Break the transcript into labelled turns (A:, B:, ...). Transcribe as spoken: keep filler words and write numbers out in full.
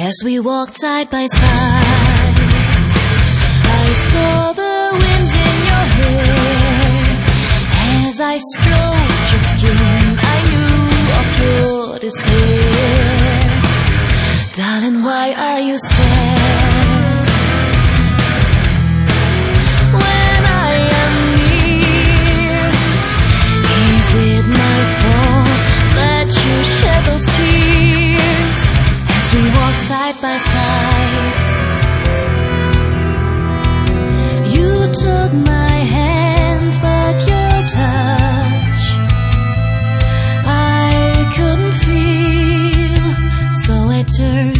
A: As we walked side by side, I saw the wind in your hair. As I stroked your skin, I knew of your despair. Darling, why are you sad? When I am near, is it my fault that you shed those tears? As we walk side by side, you took my hand, but your touch I couldn't feel, so I turned